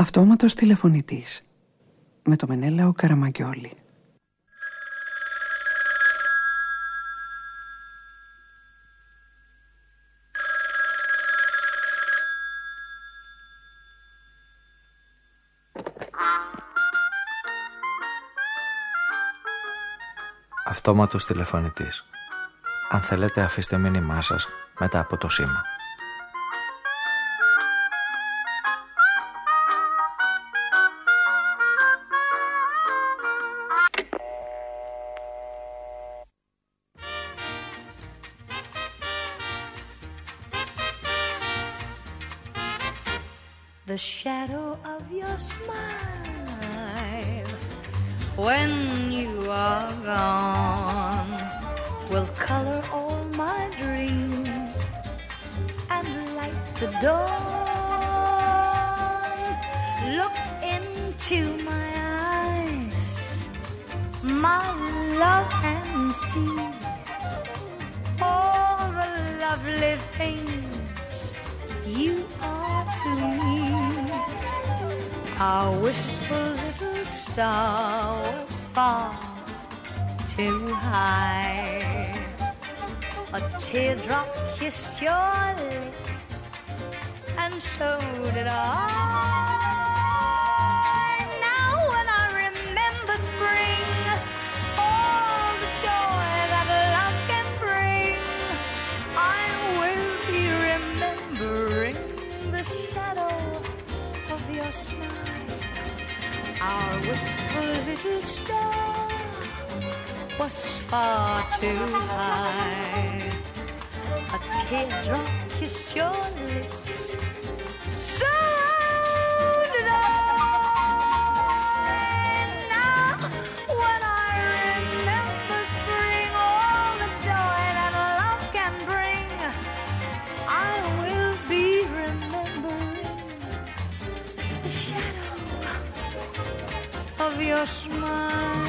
Αυτόματος τηλεφωνητής με το Μενέλαο Καραμαγκιόλη. Αυτόματος τηλεφωνητής. Αν θέλετε, αφήστε μήνυμά σας μετά από το σήμα. The shadow of your smile when you are gone will color all my dreams and light the dawn. Look into my eyes, my love, and see all the lovely things you are to me. Our wistful little star was far too high. A teardrop kissed your lips, and so did I. Now when I remember spring, all the joy that love can bring, I will be remembering the shadow of your smile. Our wistful little star was far too high. A teardrop kissed your lips, so did I. Now when I remember spring, all the joy that love can bring, I will be remembering the shadow of your smile.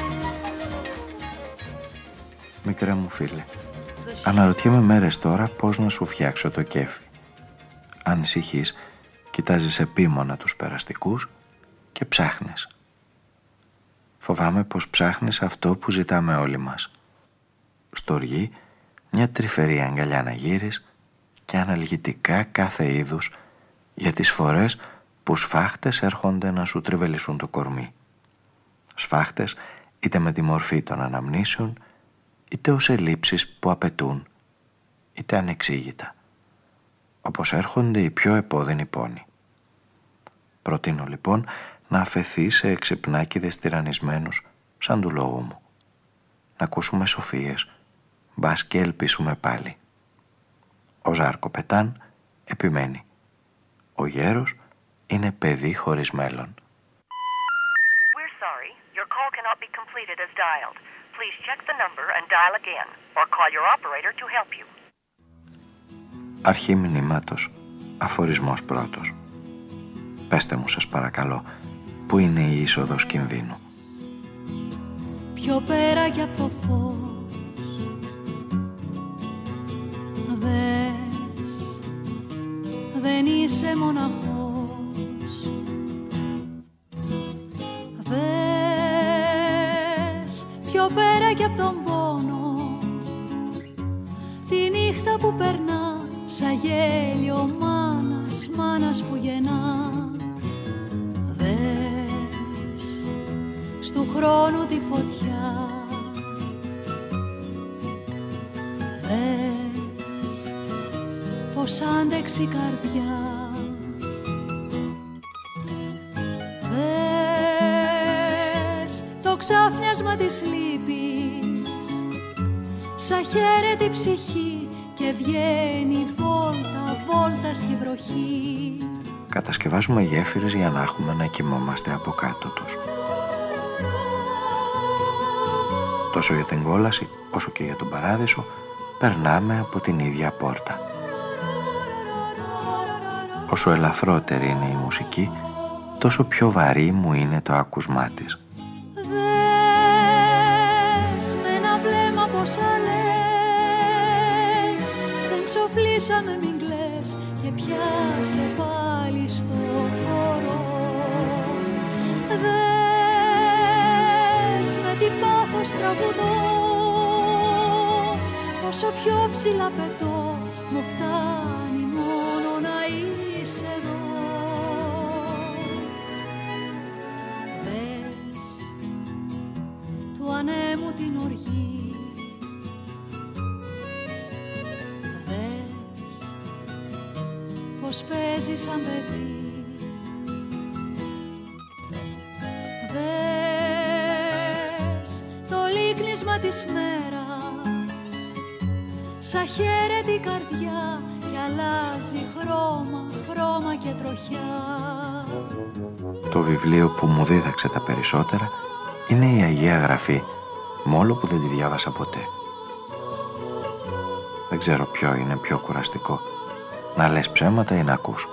Μικρέ μου φίλε, αναρωτιέμαι μέρες τώρα πώς να σου φτιάξω το κέφι. Ανησυχείς, κοιτάζεις επίμονα τους περαστικούς και ψάχνεις. Φοβάμαι πως ψάχνεις αυτό που ζητάμε όλοι μας. Στοργή, μια τρυφερή αγκαλιά να γύρεις και αναλγητικά κάθε είδους για τις φορές που σφάχτες έρχονται να σου τριβελισούν το κορμί. Σφάχτες είτε με τη μορφή των αναμνήσεων, είτε ως ελλείψεις που απαιτούν, είτε ανεξήγητα, όπως έρχονται οι πιο επώδυνοι πόνοι. Προτείνω λοιπόν να αφεθείς σε εξυπνάκηδες τυραννισμένους σαν του λόγου μου. Να ακούσουμε σοφίες, μπας και ελπίσουμε πάλι. Ο Ζάρκο Πετάν επιμένει. Ο γέρος είναι παιδί χωρίς μέλλον. We're sorry, your call cannot be completed as dialed. Please check the number and dial again, or call your operator to help you. Αρχή μηνύματος, αφορισμός πρώτος. Πέστε μου σας παρακαλώ, πού είναι η είσοδος κινδύνου. Πιο πέρα κι από το φως, δες, δεν είσαι μοναχός. Δες, πιο πέρα κι από τον πόνο, τη νύχτα που περνά σαν γέλιο μάνας, μάνας που γεννά. Δες, στου χρόνου τη φωτιά. Δες, πως άντεξε η καρδιά. Δες, το ξάφνιασμα της λύπης σαν χαίρεται η ψυχή και βγαίνει βόλτα, βόλτα στη βροχή. Κατασκευάζουμε γέφυρες για να έχουμε να κοιμόμαστε από κάτω τους. Τόσο για την κόλαση όσο και για τον παράδεισο περνάμε από την ίδια πόρτα. Όσο ελαφρότερη είναι η μουσική, τόσο πιο βαρύ μου είναι το άκουσμά της. Δες με ένα βλέμμα πόσα λες, δεν ξοφλήσαμε μην κλαις και πιάσε πάλι στο χώρο. όσο πιο ψηλά πετώ, μου φτάνει μόνο να είσαι εδώ. Δες του ανέμου την οργή, δες πως παίζει σαν παιδί. Δες το λίκνισμα της μέρας, σαν χαίρεται η καρδιά και αλλάζει χρώμα, χρώμα και τροχιά. Το βιβλίο που μου δίδαξε τα περισσότερα είναι η Αγία Γραφή, μόλο που δεν τη διάβασα ποτέ. Δεν ξέρω ποιο είναι πιο κουραστικό, να λες ψέματα ή να ακούς.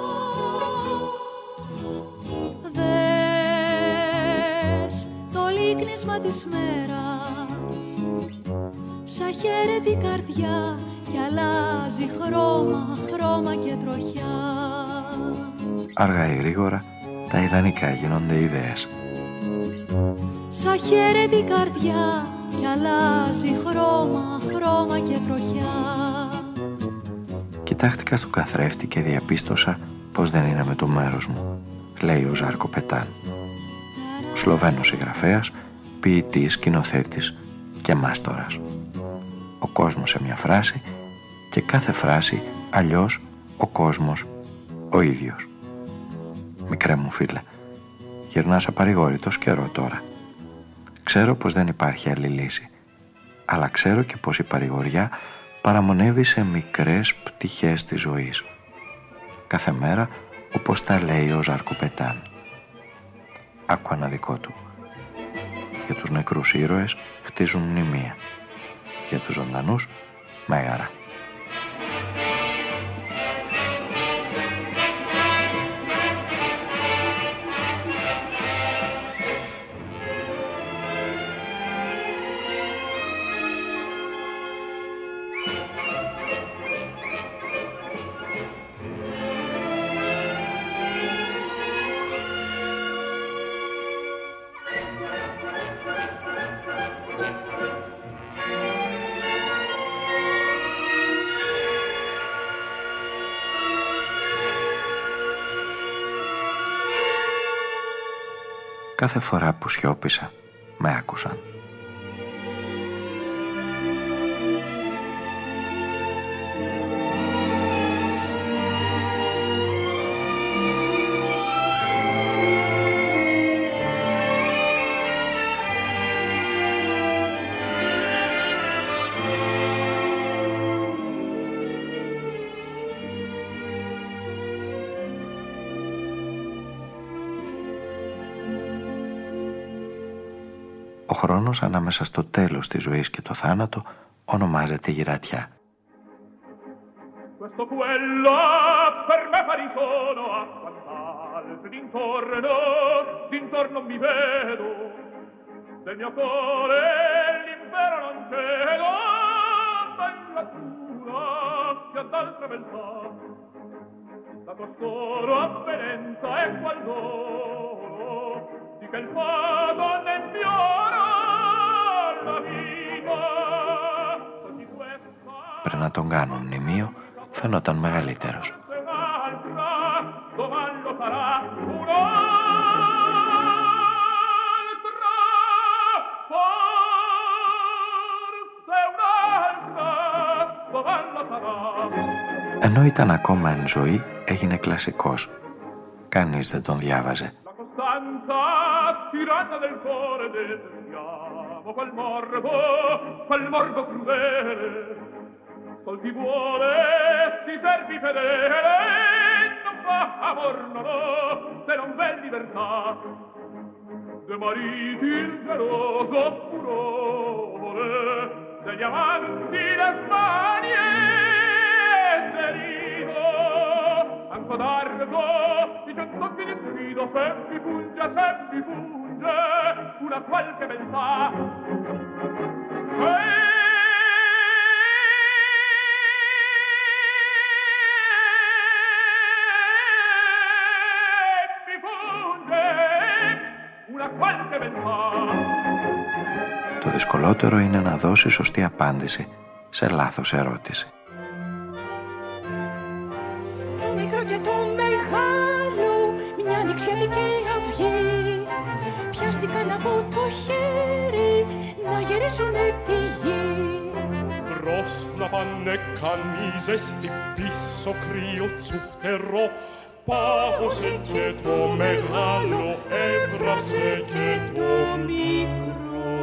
Δες το λίκνισμα της μέρας, σαν χαίρεται η καρδιά και αλλάζει χρώμα, χρώμα και τροχιά. Αργά ή γρήγορα τα ιδανικά γίνονται ιδέες. Σαν χαίρεται η καρδιά και αλλάζει χρώμα, χρώμα και τροχιά. Κοιτάχτηκα στον καθρέφτη και διαπίστωσα πως δεν είναι με το μέρος μου, λέει ο Ζάρκο Πετάν. Ο Σλοβαίνος συγγραφέας, ποιητής, σκηνοθέτης και μάστορας. Ο κόσμος σε μια φράση και κάθε φράση αλλιώς ο κόσμος ο ίδιος. Μικρέ μου φίλε, γυρνάς απαρηγόρητος καιρό τώρα. Ξέρω πως δεν υπάρχει άλλη λύση, αλλά ξέρω και πως η παρηγοριά παραμονεύει σε μικρές πτυχές της ζωής. Κάθε μέρα όπως τα λέει ο Ζάρκο Πετάν. Άκου ένα δικό του. Για τους νεκρούς ήρωες χτίζουν μνημεία. Για τους ζωντανούς μέγαρα. Κάθε φορά που σιώπησα, με άκουσαν. Ο χρόνος ανάμεσα στο τέλος της ζωής και το θάνατο ονομάζεται γυρατιά. Questo quello per me pari sono a quant'altri d'intorno mi vedo, del mio cuore l'impero non cedo, bella tua che ad altre beltà, la tua solo avvenenza è qual dono, di che il fato nel mio la vita. Πριν να τον κάνουν μνημείο, φαινόταν μεγαλύτερος. Ενώ ήταν ακόμα εν ζωή, έγινε κλασικός. Κανείς δεν τον διάβαζε. Sol ti vuole, ti servi fedele, non fa amor no, se non v'è libertà. Due mariti il geloso furore, degli amanti le smanie, derido, anco d'argo, di cent'occhi di sfido, se mi funge, una qualche beltà. Το δυσκολότερο είναι να δώσει σωστή απάντηση σε λάθος ερώτηση. Το μικρό και το μεγάλο, μια νηξιατική αυγή, πιάστηκαν από το χέρι να γυρίσουνε τη γη. Μπρος να πάνε καμίζες, στην πίσω κρύο τσουχτερό, πάγωσε και το μεγάλο, έβρασε και το μικρό.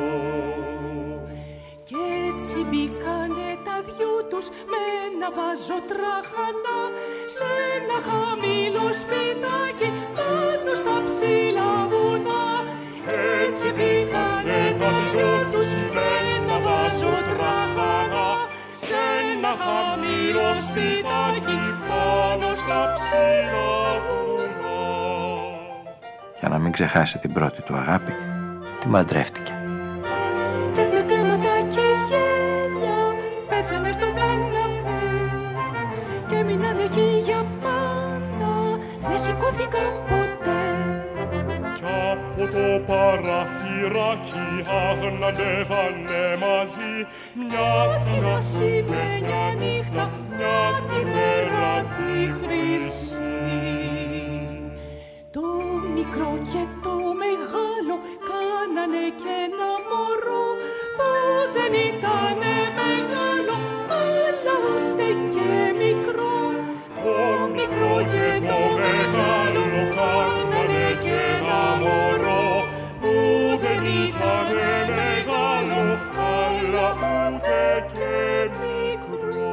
Κι έτσι μπήκανε τα δυο τους με ένα βάζο τράχανα σε ένα χαμηλό σπιτάκι πάνω στα ψηλά βουνά. Έτσι μπήκανε τα δυο τους με ένα βάζο τράχανα σε ένα χαμηλό σπιτάκι πάνω στα ψηλά βουνά. Για να μην ξεχάσει την πρώτη του αγάπη, την παντρεύτηκε. Και με κλάματα και γέλια πέσανε στο καναπέ και μείνανε εκεί για πάντα, δεν σηκώθηκαν ποτέ. Κι από το παραθυράκι αγναντεύανε μαζί, μια την ασημένια νύχτα, μια τη μέρα τη χρυσή. Το μικρό και το μεγάλο κάνανε και ένα μωρό που δεν ήτανε μεγάλο, αλλά ούτε και μικρό. Το μικρό και το μεγάλο κάνανε και ένα μωρό που δεν ήτανε μεγάλο, αλλά ούτε και μικρό.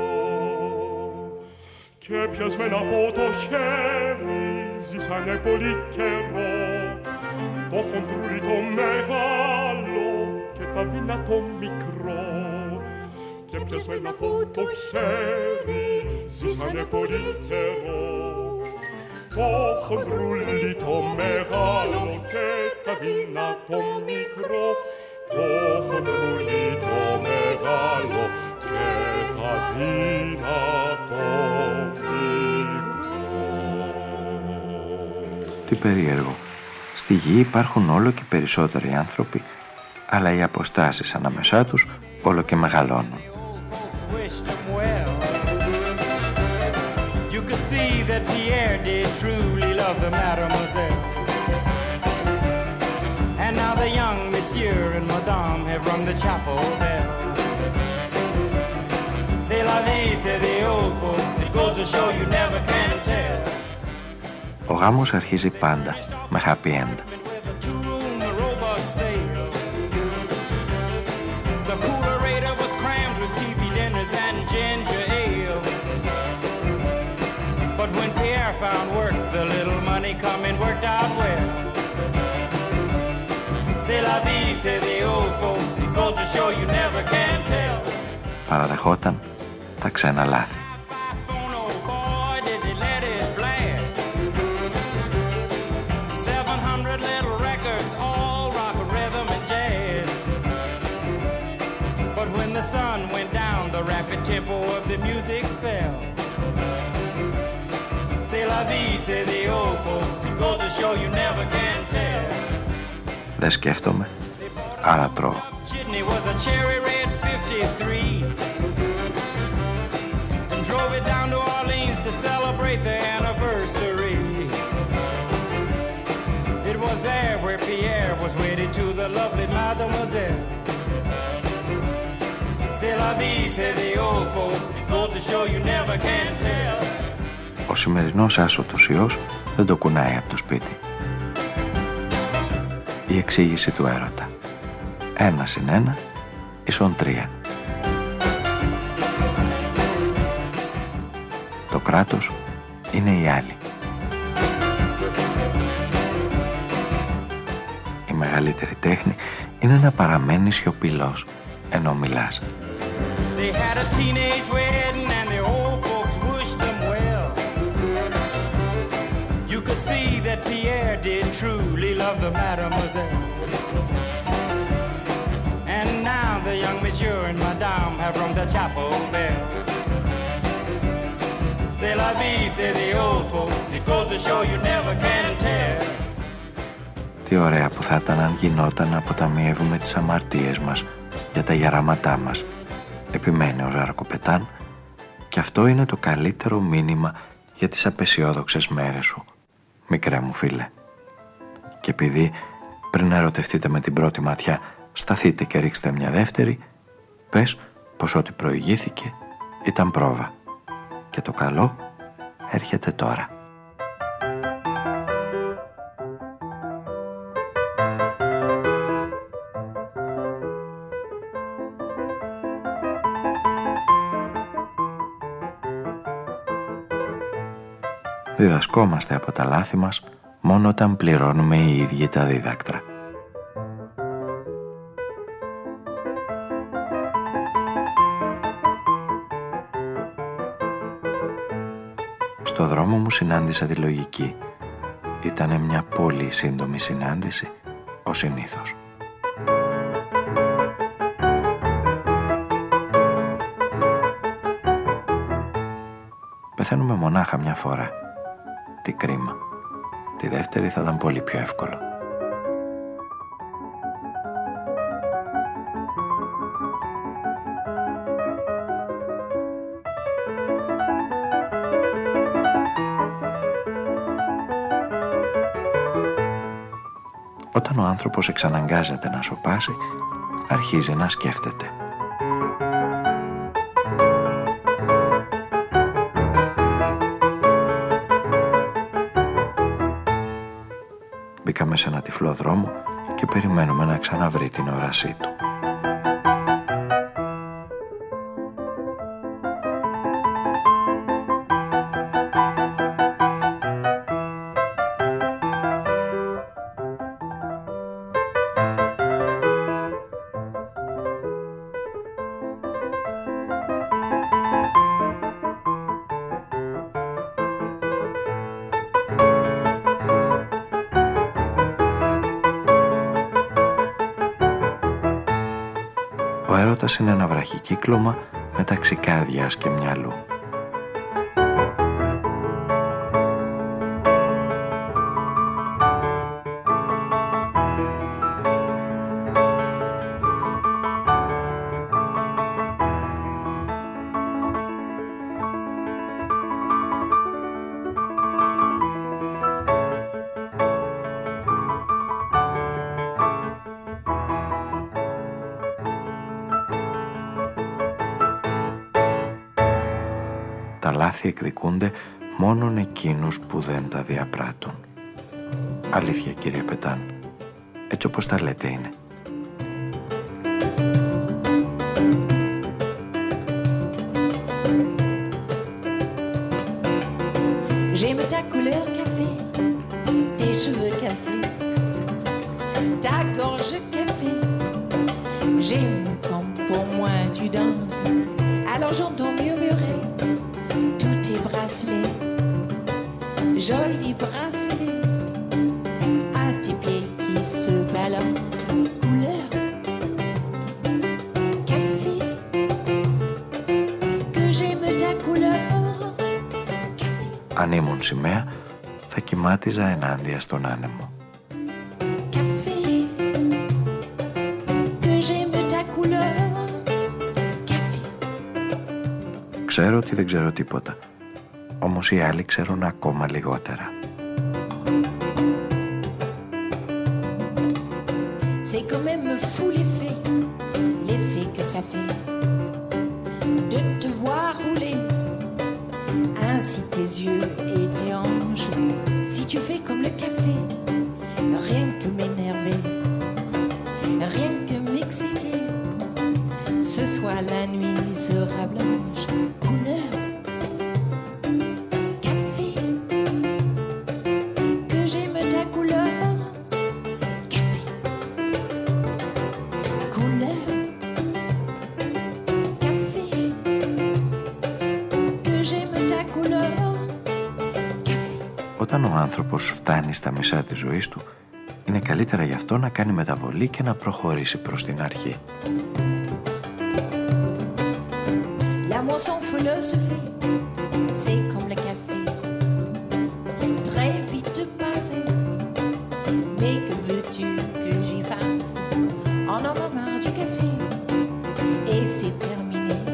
Και πιασμένα από το χέρι ζήσανε πολύ καιρό, το χοντρούλι το μεγάλο και τα δυνατό μικρό. Και πιασμένα από το χέρι ζήσανε πολύ καιρό, το χοντρούλι το μεγάλο και τα δυνατό μικρό. Το χοντρούλι το μεγάλο και τα δυνατό μικρό. Τι περίεργο. Στη γη υπάρχουν όλο και περισσότεροι άνθρωποι, αλλά οι αποστάσεις ανάμεσά τους όλο και μεγαλώνουν. You could see that Pierre did truly love the mademoiselle. And now the young monsieur and madame have rung the chapel bell. C'est la vie, say the old folks, it goes to show you never can tell. Ο γάμος αρχίζει πάντα με happy end. The coolerator was crammed with TV dinners and ginger ale. But when Pierre found work, the little money coming worked out well. C'est la vie, say the old folks, it goes to show you never can tell. Παραδεχόταν τα ξένα λάθη. Tempo of the music fell. C'est la vie, say the old folks. It goes to show you never can tell. Δεν σκέφτομαι, άρα τρώω. Chitney was a cherry red 53 and drove it down to Orleans to celebrate the anniversary. It was there where Pierre was wedded to the lovely mademoiselle. C'est la vie, say the old folks. It goes to show you never can tell. Ο σημερινός άσωτος ιός δεν το κουνάει από το σπίτι. Η εξήγηση του έρωτα. 1 συν 1 ίσον 3. Το κράτος είναι οι άλλοι. Η μεγαλύτερη τέχνη είναι να παραμένει σιωπηλός ενώ μιλάς. They had a teenage wedding and the old folks wished them well. You could see that Pierre did truly love the mademoiselle. And now the young monsieur and madame have rung the chapel bell. C'est la vie, say the old folks. It goes to show you never can tell. Τι ωραία που θα ήταν αν γινόταν να αποταμιεύουμε τις αμαρτίες μας για τα γεράματά μας επιμένει ο Ζαρκοπετάν, και αυτό είναι το καλύτερο μήνυμα για τις απεσιόδοξες μέρες σου, μικρέ μου φίλε. Και επειδή πριν ερωτευτείτε με την πρώτη ματιά σταθείτε και ρίξτε μια δεύτερη, πες πως ό,τι προηγήθηκε ήταν πρόβα και το καλό έρχεται τώρα. Διδασκόμαστε από τα λάθη μας μόνο όταν πληρώνουμε οι ίδιοι τα δίδακτρα. Στο δρόμο μου συνάντησα τη λογική. Ήτανε μια πολύ σύντομη συνάντηση, ως συνήθως. Πεθαίνουμε μονάχα μια φορά. Τι κρίμα. Τη δεύτερη θα ήταν πολύ πιο εύκολο. Όταν ο άνθρωπος εξαναγκάζεται να σωπάσει, αρχίζει να σκέφτεται. Μπήκαμε σε ένα τυφλό δρόμο και περιμένουμε να ξαναβρει την όρασή του. Ο έρωτας είναι ένα βραχικύκλωμα μεταξύ καρδιάς και μυαλού. Τα λάθη εκδικούνται μόνον εκείνους που δεν τα διαπράττουν. Αλήθεια, κύριε Πετάν, έτσι όπως τα λέτε είναι. J'aime ta couleur café, tes cheveux café, ta gorge café. J'aime quand pour moi tu danses, alors j'entends murmurer tous tes bracelets, jolis bracelets, à tes pieds qui se balancent, couleur café, que j'aime ta couleur. Αν ήμουν σημαία, θα κυμάτιζα ενάντια στον άνεμο. Ξέρω ότι δεν ξέρω τίποτα, όμως οι άλλοι ξέρουν ακόμα λιγότερα. C'est quand même fou l'effet que ça fait de te voir rouler. Ainsi tes yeux et tes hanches, si tu fais comme le café, rien que m'énerver, rien que m'exciter. Ce soir la nuit sera blanche, couleur café, que j'aime ta couleur café, couleur café, que j'aime ta couleur café. Όταν ο άνθρωπος φτάνει στα μισά της ζωής του, είναι καλύτερα γι' αυτό να κάνει μεταβολή και να προχωρήσει προς την αρχή. Son philosophie, c'est comme le café, très vite passé. Mais que veux-tu que j'y fasse? On en a marre du café et c'est terminé.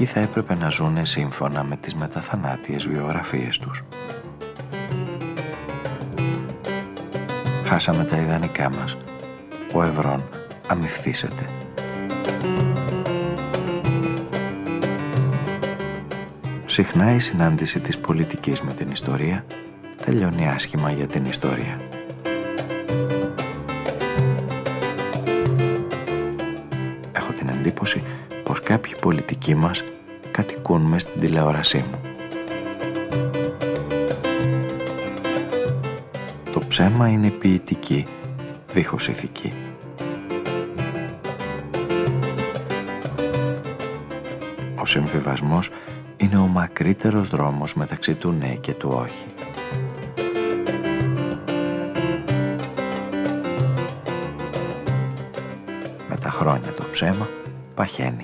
πολιτικοί θα έπρεπε να ζουνε σύμφωνα με τις μεταθανάτιες βιογραφίες τους. Χάσαμε τα ιδανικά μας. Ο Ευρών αμυφθήσεται. Συχνά η συνάντηση της πολιτικής με την ιστορία τελειώνει άσχημα για την ιστορία. Έχω την εντύπωση πως κάποιοι πολιτικοί μας κατοικούν μες στην τηλεόρασή μου. Το ψέμα είναι ποιητική, δίχως ηθική. Ο συμβιβασμός είναι ο μακρύτερος δρόμος μεταξύ του ναι και του όχι. Με τα χρόνια το ψέμα παχαίνει.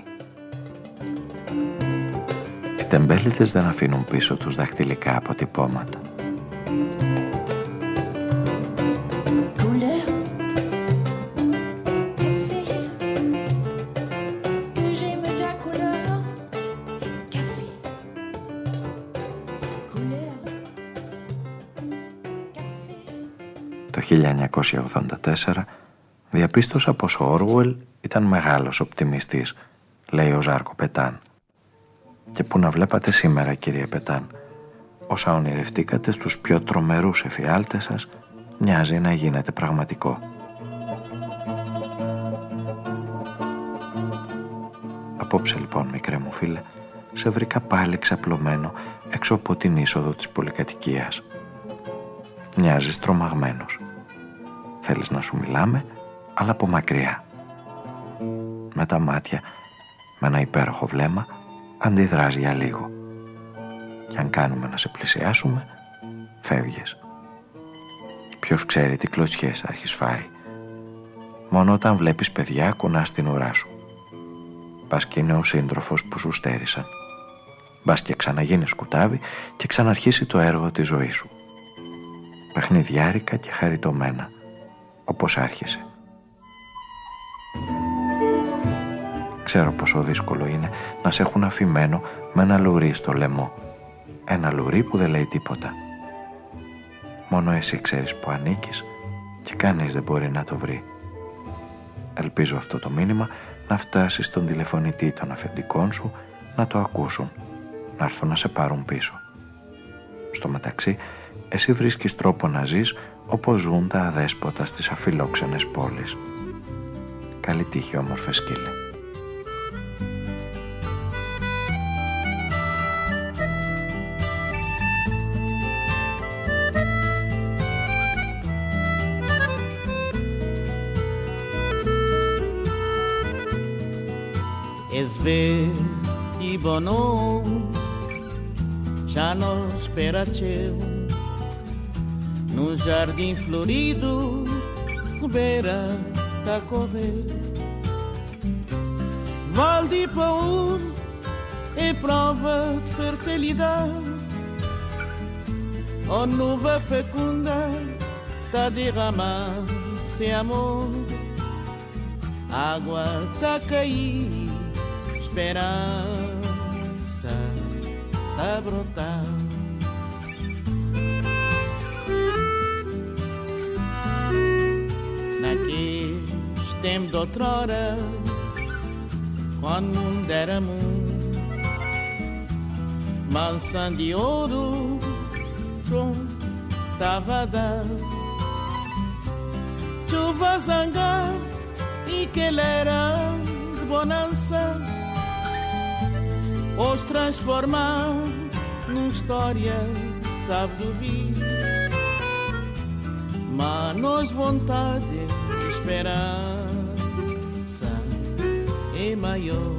Οι τεμπέληδες δεν αφήνουν πίσω τους δαχτυλικά αποτυπώματα. Το 1984 διαπίστωσα πως ο Όργουελ ήταν μεγάλος οπτιμιστής, λέει ο Ζάρκο Πετάν. Και που να βλέπατε σήμερα, κύριε Πετάν, όσα ονειρευτήκατε στους πιο τρομερούς εφιάλτες σας, μοιάζει να γίνεται πραγματικό. Απόψε λοιπόν, μικρέ μου φίλε, σε βρήκα πάλι ξαπλωμένο έξω από την είσοδο της πολυκατοικίας. Μοιάζεις τρομαγμένος. Θέλεις να σου μιλάμε, αλλά από μακριά. Με τα μάτια, με ένα υπέροχο βλέμμα, αντιδράς για λίγο. Και αν κάνουμε να σε πλησιάσουμε, φεύγεις. Ποιος ξέρει τι κλωτσιές θα έχεις φάει. Μόνο όταν βλέπεις παιδιά κουνάς την ουρά σου. Μπας και είναι ο σύντροφος που σου στέρισαν. Μπας και ξαναγίνει σκουτάβι και ξαναρχίσει το έργο της ζωής σου. Παιχνιδιάρικα και χαριτωμένα, όπως άρχισε. Ξέρω πόσο δύσκολο είναι να σε έχουν αφημένο με ένα λουρί στο λαιμό. Ένα λουρί που δεν λέει τίποτα. Μόνο εσύ ξέρεις που ανήκεις και κανείς δεν μπορεί να το βρει. Ελπίζω αυτό το μήνυμα να φτάσει στον τηλεφωνητή των αφεντικών σου, να το ακούσουν, να έρθουν να σε πάρουν πίσω. Στο μεταξύ, εσύ βρίσκεις τρόπο να ζεις όπως ζουν τα αδέσποτα στις αφιλόξενες πόλεις. Καλή τύχη, όμορφε σκύλε. Sveti bonou, já não espera teu, no jardim florido, beira da correr. Val de Paul é prova de fertilidade, a nuva fecunda tá derramando sem amor, água tá cair. Esperança tá brotar. Naqueles tempos de outrora, quando o mundo era mundo, mansão de ouro, pronto, tava a dar. Chuva zangar e que ele era de bonança, os transformar numa história, sabe do vir. Mas vontade e esperança é maior.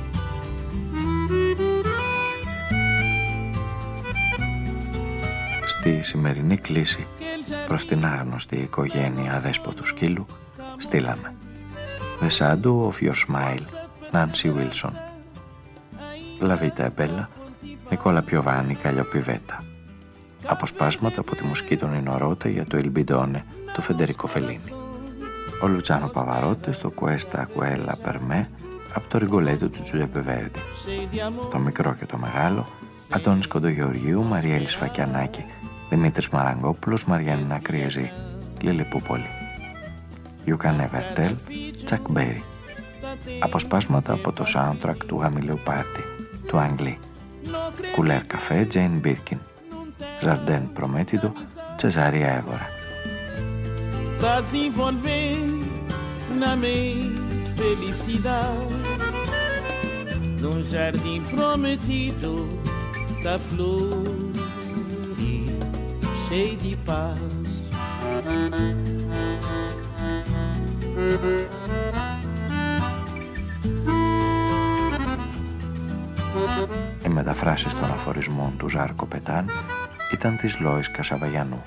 Στη σημερινή κλήση προς την άγνωστη οικογένεια αδέσποτου σκύλου στείλαμε The Shadow of Your Smile, Nancy Wilson. La Vita è Bella, Νικόλα Πιοβάνι, Καλλιοπιβέτα. Αποσπάσματα από τη μουσική των Ινορότε για το Il Bidone, το Φεντερικό Φελίνι. Ο Λουτσάνο Παβαρότε στο Questa Quella per me, από το Ριγκολέτο του Τζουζέπε Βέρντι. Το μικρό και το μεγάλο, Αντώνης Κοντογεωργίου, Μαριέλη Σφακιανάκη, Δημήτρης Μαραγκόπουλος, Μαριάννα Κρυεζή, Λίλη Πούπολη. You Can Never Tell, Τσακ Μπέρι. Αποσπάσματα από το soundtrack του Γαμιλαίου Πάρτι, του Αγγλί. Κουλέρ Καφέ, Τζέιν Μπίρκιν. Ζαρντέν Προμέτιδο, Τσεζαρία Εύωρα. Tá desenvolver na mente felicidade num jardim prometido da flor cheio de paz. Οι μεταφράσεις των αφορισμών του Ζάρκο Πετάν ήταν της Λόης Κασαβαγιανού.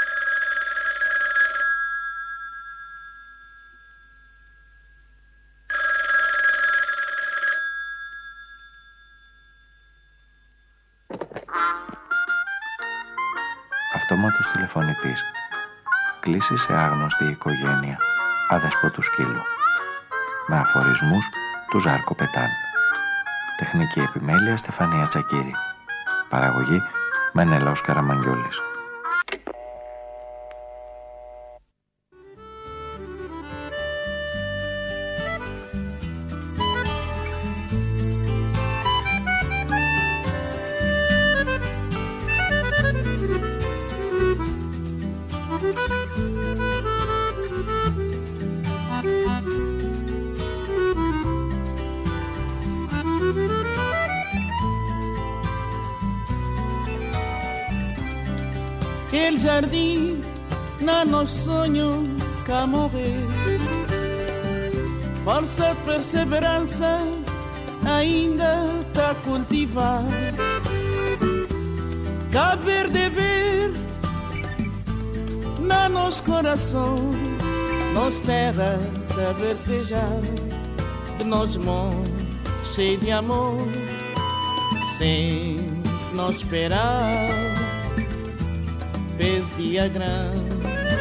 Αυτόματος τηλεφωνητής. Κλείσει σε άγνωστη οικογένεια αδέσποτου σκύλου. Με αφορισμούς του Ζάρκο Πετάν. Τεχνική επιμέλεια Στεφανία Τσακύρη. Παραγωγή Μενέλαος Καραμαγγιόλης. Aquele jardim, na nosso sonho, cá morrer. Falsa perseverança ainda tá cultivar. Cabo Verde é verde, na nosso coração, nossa terra tá verdejar. De nós mãos cheio de amor, sempre nós esperar. Pés diagrama,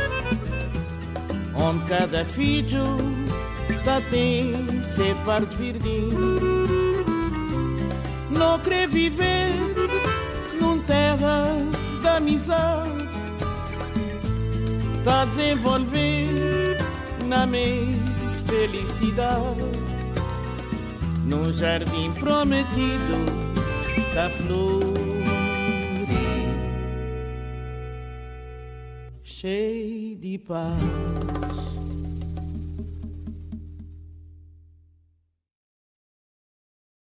onde cada filho tá tem ser parte verdinho. Não quer viver num terra da amizade, tá desenvolver na mente felicidade, num jardim prometido da flor. Cheio de paz.